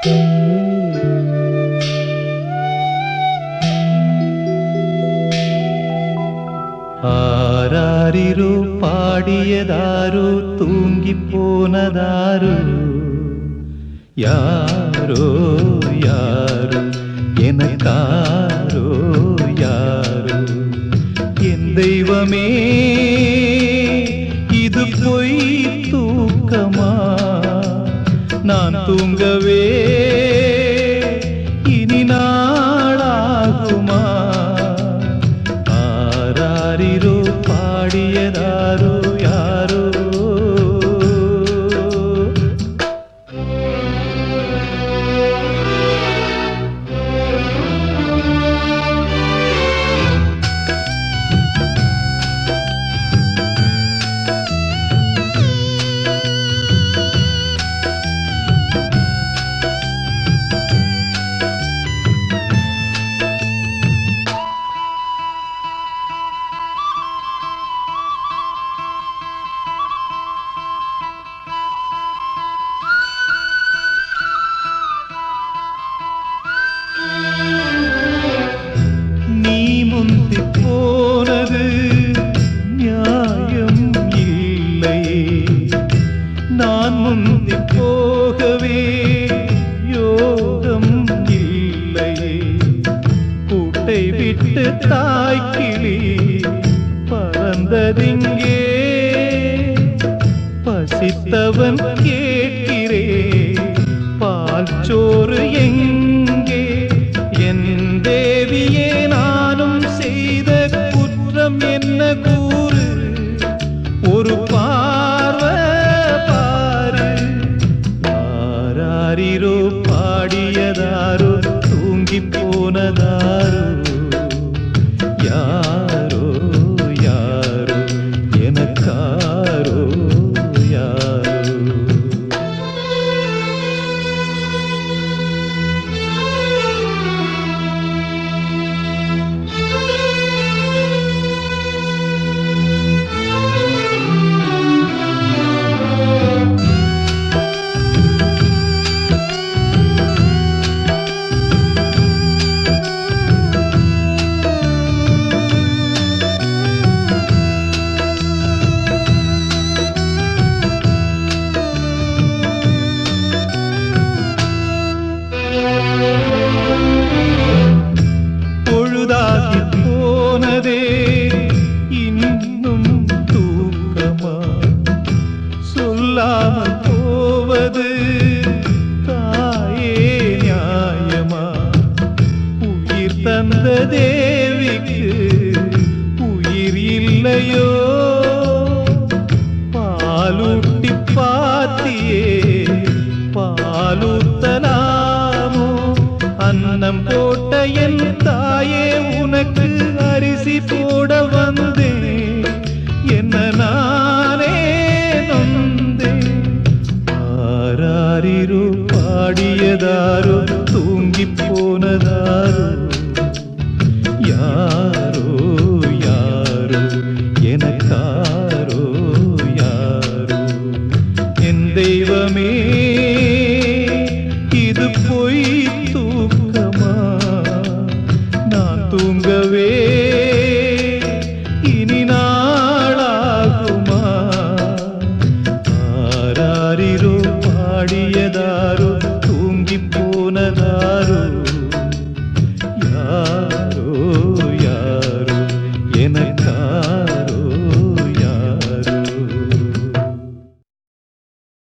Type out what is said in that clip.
ஆராரிரோ பாடியதாரோ தூங்கி போனதாரோ யாரோ யாரோ எனக்காரோ யாரோ என் தெய்வமே இது பொய் தூக்கமா நான் தூங்கவே இனி நாளாகுமா ஆராரிரோ பாடியதாரோ யாரோ முந்தி போனது நியாயம் இல்லை நான் முந்தி போகவே யோகம் இல்லை கூட்டை விட்டு தாய்க்கிளி பறந்ததிங்கே பசித்தவன் கேட்கிறே பால் சோறு எங்கே என் தேவியே நானும் செய்த குற்றம் என்ன கூறு ஒரு பார்வை பாரு ஆராரிரோ பாடியதாரோ தூங்கி போனதாரோ யாரோ யாரோ எனக்காரோ யாரோ பொழுதாகி போனதே இன்னும் தூக்கமா சொல்லாமல் போவது தாயே நியாயமா உயிர் தந்த தேவிக்கு உயிர் இல்லையோ பாலூட்டி பாத்தியே பாலூத்தலாமோ அன்னம் போட்ட என் தாயே உனக்கு அரிசி போட வந்தேன் என்ன நானே நொந்தேன் ஆராரிரோ பாடியதாரோ தூங்கி போனதாரோ யாரோ யாரோ எனக்காரோ யாரோ என் தெய்வமே இது பொய் தூக்கமா நான் தூங்கவே